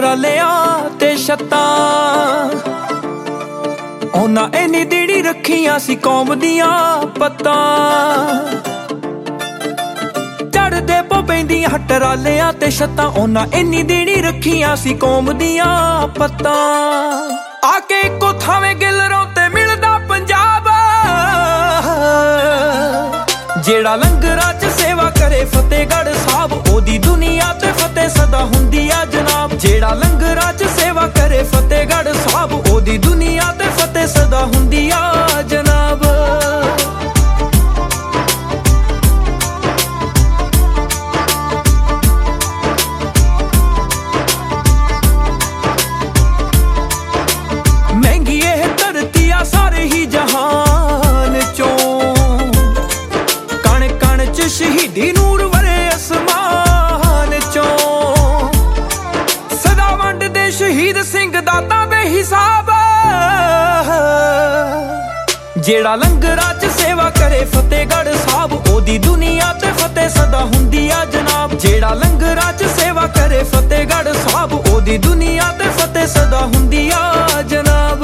ਟਰਾਲਿਆਂ ਤੇ ਛੱਤਾਂ ਉਹਨਾਂ ਇੰਨੀ ਦੀੜੀ ਰੱਖੀਆਂ ਸੀ ਕੌਮ ਦੀਆਂ ਪੱਤਾਂ ਚੜਦੇ ਪੈਂਦੀਆਂ ਟਰਾਲਿਆਂ ਤੇ ਛੱਤਾਂ ਉਹਨਾਂ ਇੰਨੀ ਦੀੜੀ ਰੱਖੀਆਂ ਸੀ ਕੌਮ ਦੀਆਂ ਪੱਤਾਂ ਆ ਕੇ ਇੱਕੋ ਥਾਵੇਂ ਗਿਲਰੋਂ ਤੇ ਮਿਲਦਾ ਪੰਜਾਬ ਜਿਹੜਾ ਲੰਗਰਾਂ 'ਚ ਸੇਵਾ ਕਰੇ ਫਤਿਹਗੜ੍ਹ ਸਾਹਿਬ ਉਹਦੀ ਦੁਨੀਆ ਤੇ ਫਤਿਹ ਸਦਾ ਹੁੰਦੀ ਆ ਜਨਾਬ ਜਿਹੜਾ ਲੰਗਰਾਂ 'ਚ ਸੇਵਾ ਕਰੇ ਫਤਿਹਗੜ੍ਹ ਸਾਹਿਬ ਉਹਦੀ ਦੁਨੀਆ ਤੇ ਫਤਿਹ ਸਦਾ ਹੁੰਦੀ ਆ ਜਨਾਬ ਮਹਿੰਗੀ ਇਹ ਧਰਤੀ ਆ ਸਾਰੇ ਹੀ ਜਹਾਨ ਚੋਂ ਕਣ ਕਣ 'ਚ ਸ਼ਹੀਦੀ ਨੂਰ ਵਰੇ ਅਸਮਾਨ ਚੋਂ ਸਦਾ ਵੰਡਦੇ ਸ਼ਹੀਦ ਸਿੰਘ ਦਾਤਾ ਬੇਹਿਸਾਬ ਜਿਹੜਾ ਲੰਗਰਾਂ 'ਚ ਸੇਵਾ ਕਰੇ ਫਤਿਹਗੜ੍ਹ ਸਾਹਿਬ ਉਹਦੀ ਦੁਨੀਆ ਤੇ ਫਤਿਹ ਸਦਾ ਹੁੰਦੀ ਆ ਜਨਾਬ ਜਿਹੜਾ ਲੰਗਰਾਂ 'ਚ ਸੇਵਾ ਕਰੇ ਫਤਿਹਗੜ੍ਹ ਸਾਹਿਬ ਉਹਦੀ ਦੁਨੀਆ ਤੇ ਫਤਿਹ ਸਦਾ ਹੁੰਦੀ ਆ ਜਨਾਬ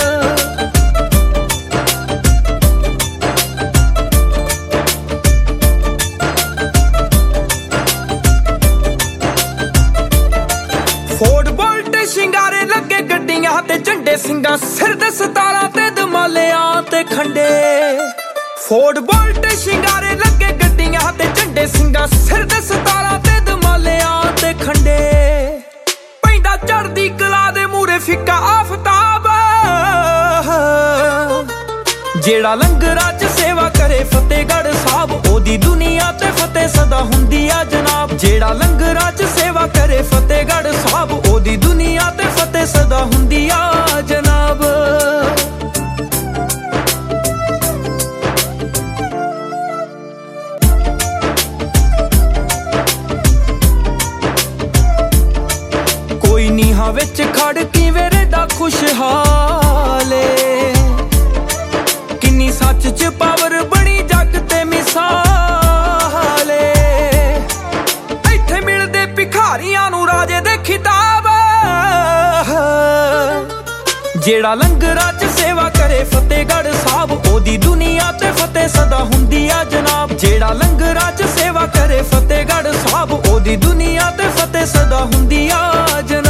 ਫੋਰਡ ਬੁਲਟ ਸ਼ਿੰਗਾਰੇ ਲੱਗੇ ਗੱਡੀਆਂ ਤੇ ਝੰਡੇ ਸਿੰਘਾਂ ਸਿਰ ਦੇ ਸਤਾਰਾਂ ਤੇ ਦਮਾਲਿਆਂ ਤੇ ਖੰਡੇ ਫੋਰਡ ਬੁਲਟ ਸ਼ਿੰਗਾਰੇ ਲੱਗੇ ਗੱਡੀਆਂ ਤੇ ਝੰਡੇ ਸਿੰਘਾਂ ਸਿਰ ਦੇ ਸਤਾਰਾਂ ਤੇ ਦਮਾਲਿਆਂ ਤੇ ਖੰਡੇ ਪੈਂਦਾ ਚੜ੍ਹਦੀ ਕਲਾ ਦੇ ਮੂਰੇ ਫਿੱਕਾ ਆਫਤਾਬ ਜਿਹੜਾ ਲੰਗਰਾਂ 'ਚ ਸੇਵਾ ਕਰੇ ਫਤਿਹਗੜ੍ਹ ਸਾਹਿਬ ਉਹਦੀ ਦੁਨੀਆ ਤੇ ਫਤਿਹ ਸਦਾ ਹੁੰਦੀ ਆ ਜਨਾਬ ਜਿਹੜਾ ਲੰਗਰਾਂ 'ਚ ਸੇਵਾ ਕਰੇ ਫਤਿਹਗੜ੍ਹ ਸਾਹਿਬ ਉਹਦੀ ਦੁਨੀਆ ਤੇ ਫਤਿਹ ਸਦਾ ਹੁੰਦੀ ਆ ਜਨਾਬ ਕੋਈ ਨੀਹਾਂ ਵਿੱਚ ਖੜ ਕਿਵੇਂ ਰਹਿੰਦਾ ਖੁਸ਼ਹਾਲੇ ਕਿੰਨੀ ਸੱਚ 'ਚ ਪਾਵਰ ਬਣੀ ਜੱਗ ਤੇ ਮਿਸਾਲੇ ਇੱਥੇ ਮਿਲਦੇ ਭਿਖਾਰੀਆਂ ਨੂੰ ਰਾਜੇ ਦੇ ਖਿਤਾਬ ਜਿਹੜਾ ਲੰਗਰਾਂ 'ਚ ਸੇਵਾ ਕਰੇ ਫਤਿਹਗੜ੍ਹ ਸਾਹਿਬ ਉਹਦੀ ਦੁਨੀਆ ਤੇ ਫਤਿਹ ਸਦਾ ਹੁੰਦੀ ਆ ਜਨਾਬ ਜਿਹੜਾ ਲੰਗਰਾਂ 'ਚ ਸੇਵਾ ਕਰੇ ਫਤਿਹਗੜ੍ਹ ਸਾਹਿਬ ਉਹਦੀ ਦੁਨੀਆ ਤੇ ਫਤਿਹ ਸਦਾ ਹੁੰਦੀ ਆ ਜਨਾਬ